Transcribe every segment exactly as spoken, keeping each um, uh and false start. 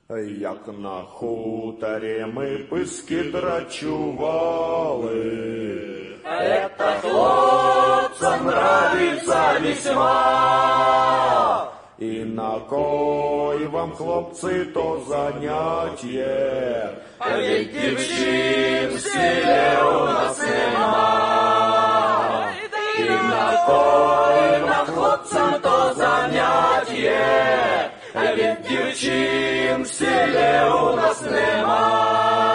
Як на хуторі ми писки драчували. Это хлопцам нравится весьма. І на кой вам, хлопці, то заняттє? А ведь девчин в селе у нас нема. И на кой нам, хлопцам, то заняттє? А ведь девчин в селе у нас нема.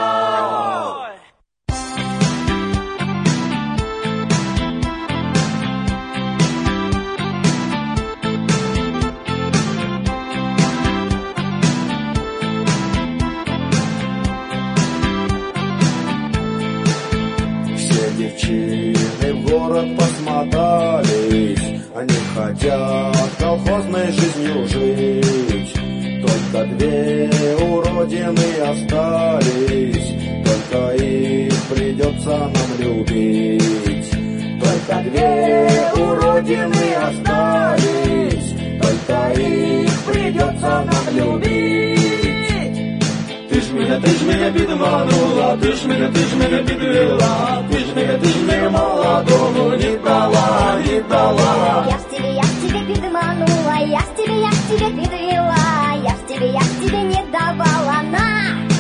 Девчины в город посмотались, они хотят колхозной жизнью жить. Только две уродины остались, только их придется нам любить. Только две уродины остались, только их придется нам любить. Ты ж меня, ты ж меня підманула, ты ж меня, ты ж меня підвела, ты ж меня, ты ж мне молодому не дала, не дала. Я ж тебе, я ж тебе підманула, я ж тебе, я ж тебе підвела, я ж тебе, я ж тебе не давала, на!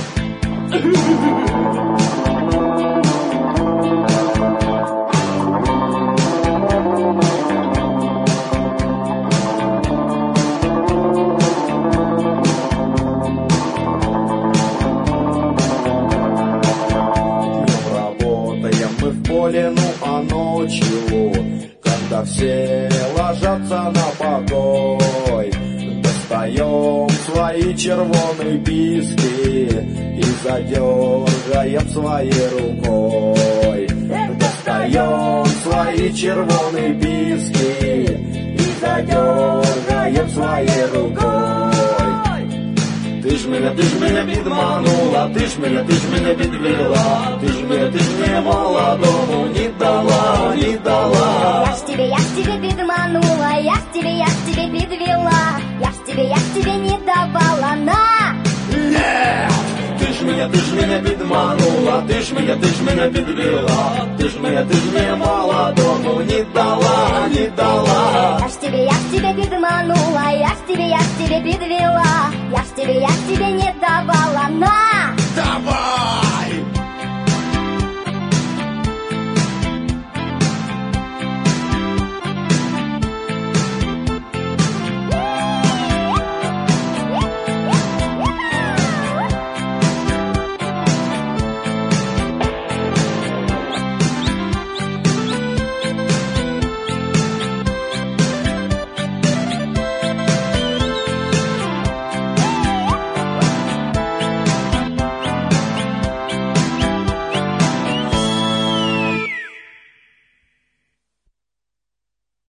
Ну а ночью, когда все ложатся на покой, достаем свои червоные писки и задергаем своей рукой. Достаем свои червоные писки и задергаем своей рукой. Ты ж меня, ты ж меня підманула, ты ж меня, ты ж меня підвела, ты ж меня, ты ж мне молодому не дала, не дала. Я ж тебе, я ж тебе підманула, я ж тебе, я ж тебе підвела, я ж тебе, я ж тебе не давала, на! Нет! Ты ж меня, ты ж меня підманула, ты ж меня, ты ж меня підвела, ты ж меня, ты ж мне молодому не дала, не дала. Я ж тебе, я ж тебе підманула, я ж тебе, я ж тебе підвела, я ж тебе, я ж тебе не давала, на!